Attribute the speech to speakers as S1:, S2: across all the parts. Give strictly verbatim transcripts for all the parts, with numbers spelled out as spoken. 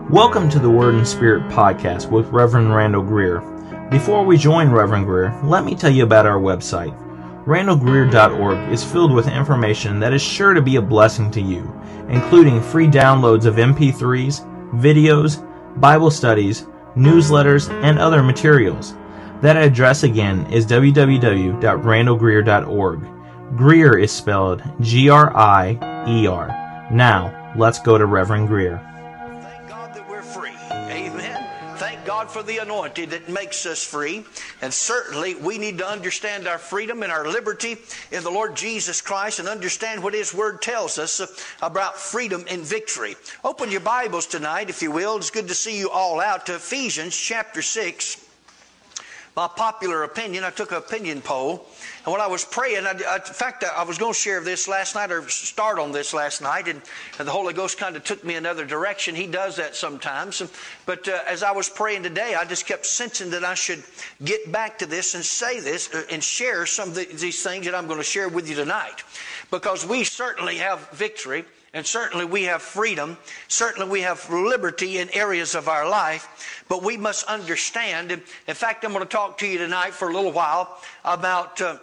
S1: Welcome to the Word and Spirit podcast with Reverend Randall Greer. Before we join Reverend Greer, let me tell you about our website. randall greer dot org is filled with information that is sure to be a blessing to you, including free downloads of M P threes, videos, Bible studies, newsletters, and other materials. That address again is w w w dot randall greer dot org. Greer is spelled G R I E R. Now, let's go to Reverend Greer.
S2: God for the anointing that makes us free. And certainly we need to understand our freedom and our liberty in the Lord Jesus Christ and understand what His Word tells us about freedom and victory. Open your Bibles tonight, if you will. It's good to see you all out to Ephesians chapter six. My popular opinion, I took an opinion poll, and when I was praying, I, I, in fact, I was going to share this last night or start on this last night, and, and the Holy Ghost kind of took me another direction. He does that sometimes. But uh, as I was praying today, I just kept sensing that I should get back to this and say this uh, and share some of the, these things that I'm going to share with you tonight. Because we certainly have victory. And certainly we have freedom. Certainly we have liberty in areas of our life. But we must understand. In fact, I'm going to talk to you tonight for a little while about uh,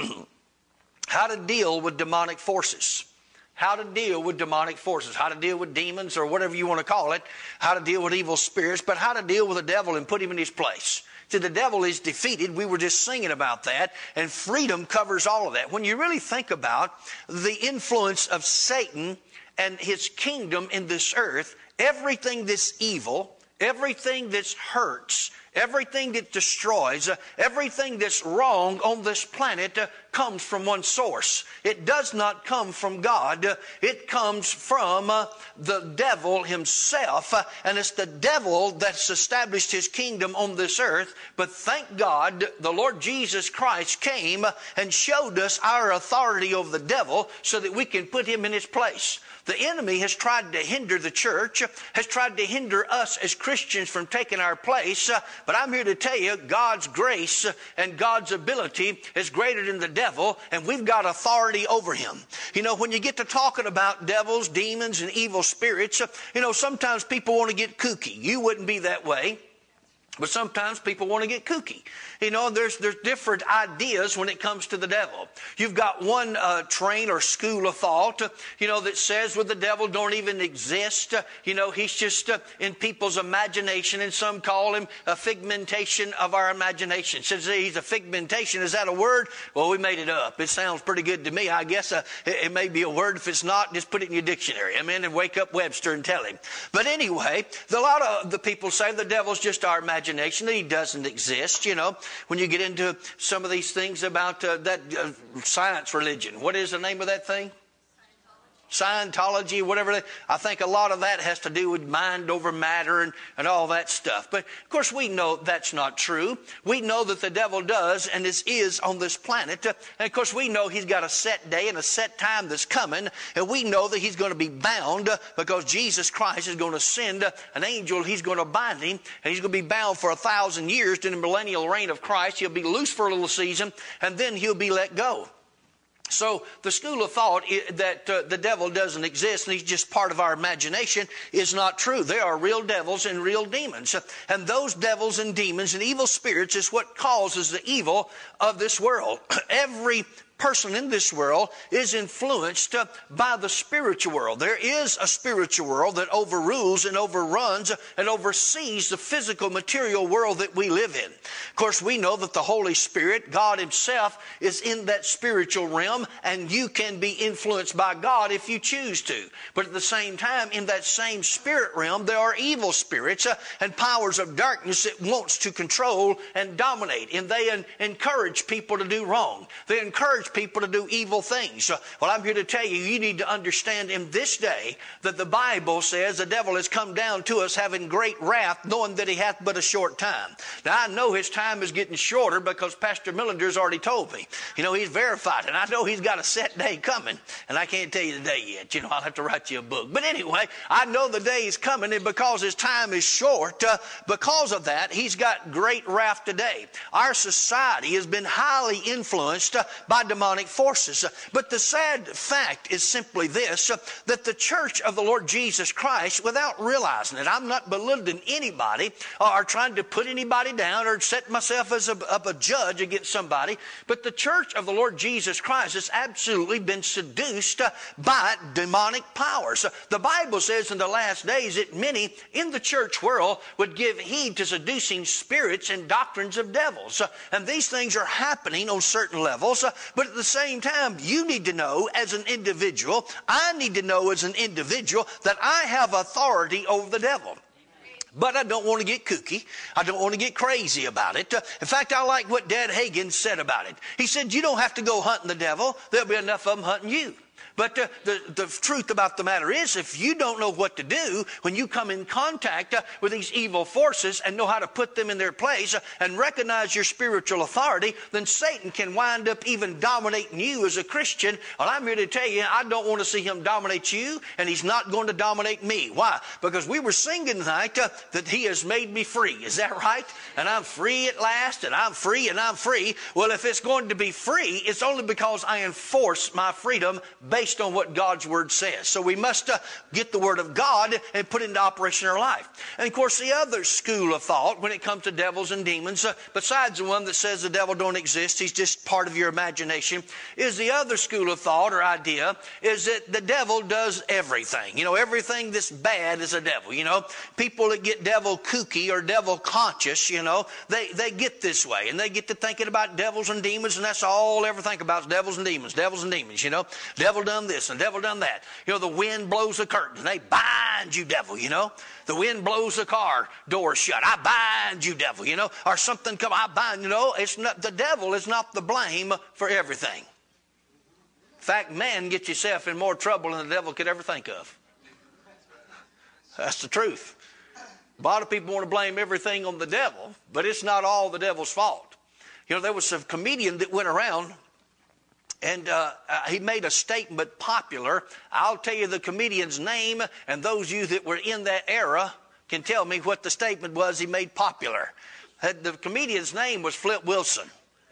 S2: how to deal with demonic forces. How to deal with demonic forces. How to deal with demons or whatever you want to call it. How to deal with evil spirits. But how to deal with the devil and put him in his place. See, the devil is defeated. We were just singing about that. And freedom covers all of that. When you really think about the influence of Satan and his kingdom in this earth, everything that's evil, everything that hurts, everything that destroys, uh, everything that's wrong on this planet uh, comes from one source. It does not come from God. Uh, it comes from uh, the devil himself. Uh, and it's the devil that's established his kingdom on this earth. But thank God, the Lord Jesus Christ came and showed us our authority over the devil so that we can put him in his place. The enemy has tried to hinder the church, has tried to hinder us as Christians from taking our place. But I'm here to tell you, God's grace and God's ability is greater than the devil, and we've got authority over him. You know, when you get to talking about devils, demons, and evil spirits, you know, sometimes people want to get kooky. You wouldn't be that way. But sometimes people want to get kooky. You know, there's there's different ideas when it comes to the devil. You've got one uh, train or school of thought, uh, you know, that says, well, the devil don't even exist. Uh, you know, he's just uh, in people's imagination, and some call him a figmentation of our imagination. Says he's a figmentation. Is that a word? Well, we made it up. It sounds pretty good to me. I guess uh, it, it may be a word. If it's not, just put it in your dictionary. I mean, and wake up Webster and tell him. But anyway, a lot of the people say the devil's just our imagination. That he doesn't exist. You know, when you get into some of these things about uh, that uh, science religion, what is the name of that thing? Scientology, whatever. I think a lot of that has to do with mind over matter and, and all that stuff. But, of course, we know that's not true. We know that the devil does and is, is on this planet. And, of course, we know he's got a set day and a set time that's coming. And we know that he's going to be bound because Jesus Christ is going to send an angel. He's going to bind him. And he's going to be bound for a thousand years during the millennial reign of Christ. He'll be loose for a little season, and then he'll be let go. So the school of thought that uh, the devil doesn't exist and he's just part of our imagination is not true. There are real devils and real demons. And those devils and demons and evil spirits is what causes the evil of this world. Every person in this world is influenced uh, by the spiritual world. There is a spiritual world that overrules and overruns and oversees the physical material world that we live in. Of course, we know that the Holy Spirit, God Himself, is in that spiritual realm, and you can be influenced by God if you choose to. But at the same time, in that same spirit realm, there are evil spirits uh, and powers of darkness that wants to control and dominate, and they en- encourage people to do wrong. They encourage people to do evil things. Well, I'm here to tell you, you need to understand in this day that the Bible says the devil has come down to us having great wrath, knowing that he hath but a short time. Now, I know his time is getting shorter because Pastor Millinger's already told me. You know, he's verified, and I know he's got a set day coming, and I can't tell you the day yet. You know, I'll have to write you a book. But anyway, I know the day is coming, and because his time is short, uh, because of that, he's got great wrath today. Our society has been highly influenced uh, by demonic demonic forces. But the sad fact is simply this, that the church of the Lord Jesus Christ, without realizing it, I'm not belittling anybody or trying to put anybody down or set myself as a, of a judge against somebody, but the church of the Lord Jesus Christ has absolutely been seduced by demonic powers. The Bible says in the last days that many in the church world would give heed to seducing spirits and doctrines of devils. And these things are happening on certain levels, but at the same time, you need to know as an individual, I need to know as an individual that I have authority over the devil. But I don't want to get kooky. I don't want to get crazy about it. Uh, in fact, I like what Dad Hagin said about it. He said, you don't have to go hunting the devil. There'll be enough of them hunting you. But uh, the, the truth about the matter is, if you don't know what to do when you come in contact uh, with these evil forces and know how to put them in their place uh, and recognize your spiritual authority, then Satan can wind up even dominating you as a Christian. Well, I'm here to tell you, I don't want to see him dominate you, and he's not going to dominate me. Why? Because we were singing tonight uh, that he has made me free. Is that right? And I'm free at last, and I'm free, and I'm free. Well, if it's going to be free, it's only because I enforce my freedom based on what God's Word says. So we must uh, get the Word of God and put it into operation in our life. And of course, the other school of thought when it comes to devils and demons, uh, besides the one that says the devil don't exist, he's just part of your imagination, is the other school of thought or idea is that the devil does everything. You know, everything that's bad is a devil. You know, people that get devil kooky or devil conscious, you know, they, they get this way and they get to thinking about devils and demons, and that's all they ever think about is devils and demons, devils and demons, you know. Devil done this and devil done that. You know, the wind blows the curtain and they bind you, devil, you know. The wind blows the car door shut. I bind you, devil, you know. Or something come, I bind, you know. It's not, the devil is not the blame for everything. In fact, man gets yourself in more trouble than the devil could ever think of. That's the truth. A lot of people want to blame everything on the devil, but it's not all the devil's fault. You know, there was a comedian that went around and uh, uh, he made a statement popular. I'll tell you the comedian's name, and those of you that were in that era can tell me what the statement was he made popular. Uh, the comedian's name was Flip Wilson.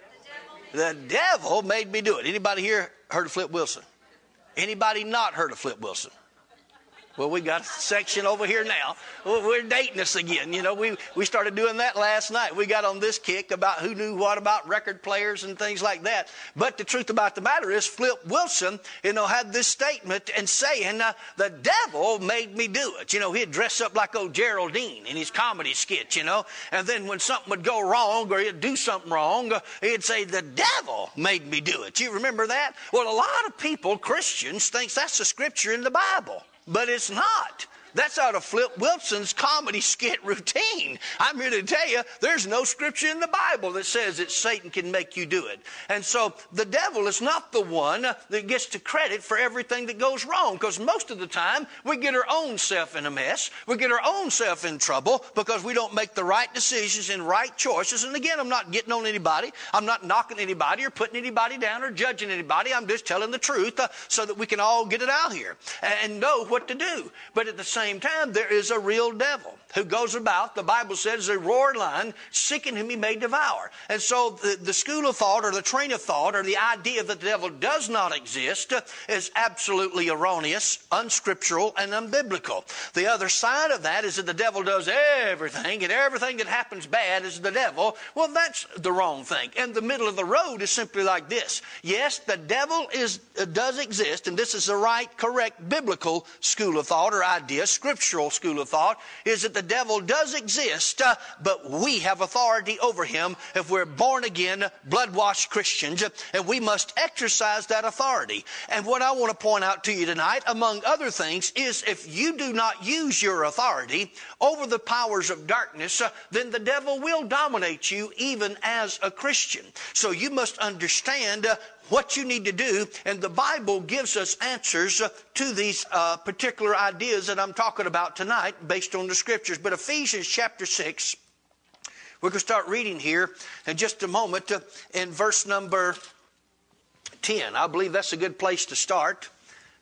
S2: The devil. The devil made me do it. Anybody here heard of Flip Wilson? Anybody not heard of Flip Wilson? Well, we got a section over here now. We're dating us again. You know, we, we started doing that last night. We got on this kick about who knew what about record players and things like that. But the truth about the matter is, Flip Wilson, you know, had this statement and saying, uh, the devil made me do it. You know, he'd dress up like old Geraldine in his comedy skits, you know. And then when something would go wrong or he'd do something wrong, uh, he'd say, the devil made me do it. You remember that? Well, a lot of people, Christians, thinks that's the scripture in the Bible. But it's not. That's out of Flip Wilson's comedy skit routine. I'm here to tell you, there's no scripture in the Bible that says that Satan can make you do it. And so the devil is not the one that gets the credit for everything that goes wrong, because most of the time we get our own self in a mess. We get our own self in trouble because we don't make the right decisions and right choices. And again, I'm not getting on anybody. I'm not knocking anybody or putting anybody down or judging anybody. I'm just telling the truth uh, so that we can all get it out here and know what to do. But at the same same time, there is a real devil who goes about, the Bible says, a roaring lion, seeking whom he may devour. And so the, the school of thought or the train of thought or the idea that the devil does not exist is absolutely erroneous, unscriptural, and unbiblical. The other side of that is that the devil does everything, and everything that happens bad is the devil. Well, that's the wrong thing. And the middle of the road is simply like this. Yes, the devil is uh, does exist, and this is the right, correct, biblical school of thought or idea, scriptural school of thought, is that the devil does exist, uh, but we have authority over him if we're born again, blood-washed Christians, and we must exercise that authority. And what I want to point out to you tonight, among other things, is if you do not use your authority over the powers of darkness, uh, then the devil will dominate you even as a Christian. So you must understand uh, what you need to do, and the Bible gives us answers uh, to these uh, particular ideas that I'm talking about tonight based on the Scriptures. But Ephesians chapter six, we're going to start reading here in just a moment uh, in verse number ten. I believe that's a good place to start.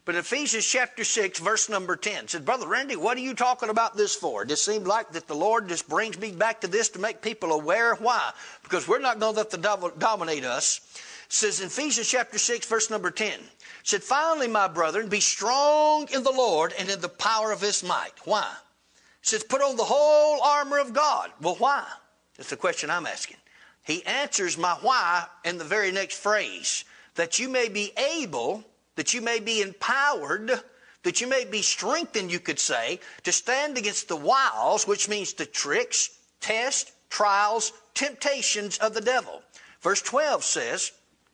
S2: But in Ephesians chapter six, verse number ten, said, Brother Randy, what are you talking about this for? It just seemed like that the Lord just brings me back to this to make people aware. Why? Because we're not going to let the devil dominate us. It says in Ephesians chapter six, verse number ten, it said, Finally, my brethren, be strong in the Lord and in the power of his might. Why? It says, put on the whole armor of God. Well, why? That's the question I'm asking. He answers my why in the very next phrase, that you may be able, that you may be empowered, that you may be strengthened, you could say, to stand against the wiles, which means the tricks, tests, trials, temptations of the devil. Verse twelve says,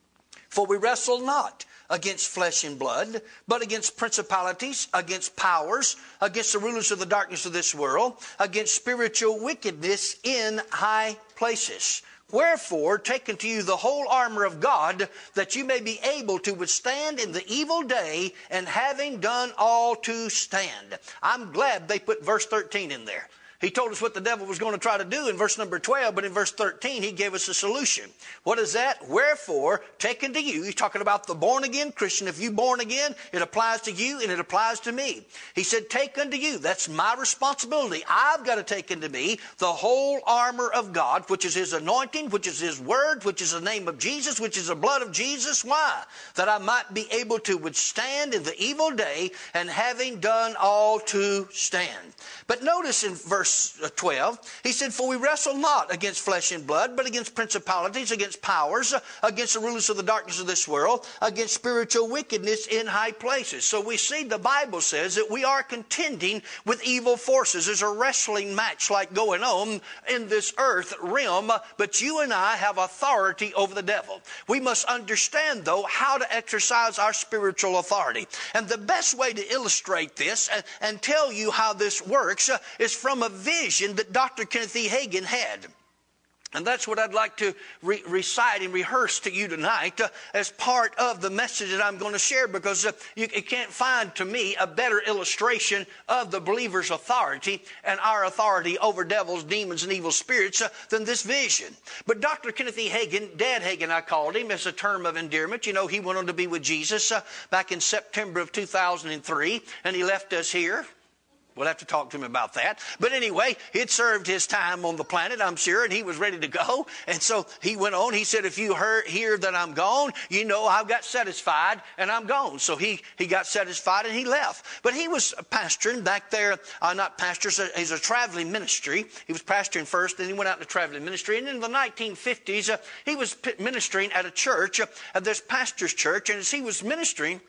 S2: For we wrestle not against flesh and blood, but against principalities, against powers, against the rulers of the darkness of this world, against spiritual wickedness in high places. Wherefore, take unto you the whole armor of God, that you may be able to withstand in the evil day, and having done all to stand. I'm glad they put verse thirteen in there. He told us what the devil was going to try to do in verse number twelve, but in verse thirteen, he gave us a solution. What is that? Wherefore, take unto you, he's talking about the born-again Christian. If you born again, it applies to you and it applies to me. He said, take unto you. That's my responsibility. I've got to take unto me the whole armor of God, which is his anointing, which is his word, which is the name of Jesus, which is the blood of Jesus. Why? That I might be able to withstand in the evil day, and having done all to stand. But notice in verse twelve, he said, For we wrestle not against flesh and blood, but against principalities, against powers, against the rulers of the darkness of this world, against spiritual wickedness in high places. So we see the Bible says that we are contending with evil forces. There's a wrestling match like going on in this earth realm, but you and I have authority over the devil. We must understand, though, how to exercise our spiritual authority. And the best way to illustrate this and, and tell you how this works uh, is from a vision that Doctor Kenneth E. Hagin had. And that's what I'd like to re- recite and rehearse to you tonight uh, as part of the message that I'm going to share, because uh, you, you can't find, to me, a better illustration of the believer's authority and our authority over devils, demons, and evil spirits uh, than this vision. But Doctor Kenneth E. Hagin, Dad Hagin I called him as a term of endearment. You know, he went on to be with Jesus uh, back in September of two thousand three, and he left us here. We'll have to talk to him about that. But anyway, he'd served his time on the planet, I'm sure, and he was ready to go. And so he went on. He said, if you heard, hear that I'm gone, you know I've got satisfied and I'm gone. So he, he got satisfied and he left. But he was pastoring back there, uh, not pastors, he's a traveling ministry. He was pastoring first, then he went out into traveling ministry. And in the nineteen fifties, uh, he was ministering at a church, uh, at this pastor's church. And as he was ministering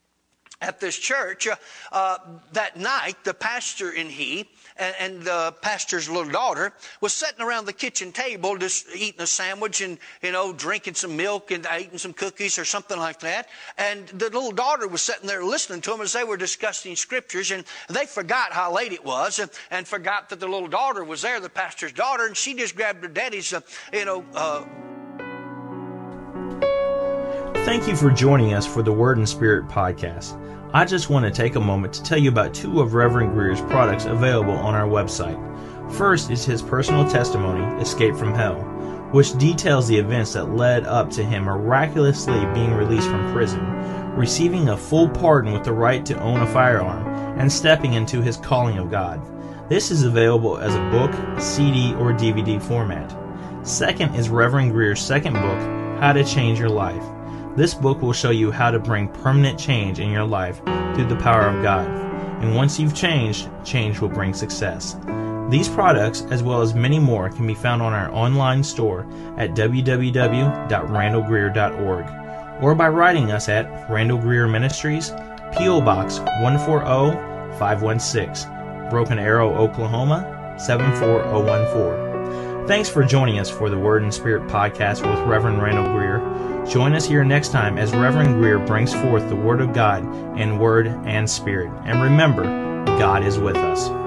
S2: at this church, uh, uh, that night, the pastor and he and, and the pastor's little daughter was sitting around the kitchen table just eating a sandwich and, you know, drinking some milk and eating some cookies or something like that. And the little daughter was sitting there listening to them as they were discussing scriptures, and they forgot how late it was and, and forgot that the little daughter was there, the pastor's daughter, and she just grabbed her daddy's, uh, you know, uh,
S1: Thank you for joining us for the Word and Spirit podcast. I just want to take a moment to tell you about two of Reverend Greer's products available on our website. First is his personal testimony, Escape from Hell, which details the events that led up to him miraculously being released from prison, receiving a full pardon with the right to own a firearm, and stepping into his calling of God. This is available as a book, C D, or D V D format. Second is Reverend Greer's second book, How to Change Your Life. This book will show you how to bring permanent change in your life through the power of God. And once you've changed, change will bring success. These products, as well as many more, can be found on our online store at w w w dot randall greer dot org or by writing us at Randall Greer Ministries, P O Box one four zero five one six, Broken Arrow, Oklahoma seven four zero one four. Thanks for joining us for the Word and Spirit podcast with Reverend Randall Greer. Join us here next time as Reverend Greer brings forth the Word of God in word and spirit. And remember, God is with us.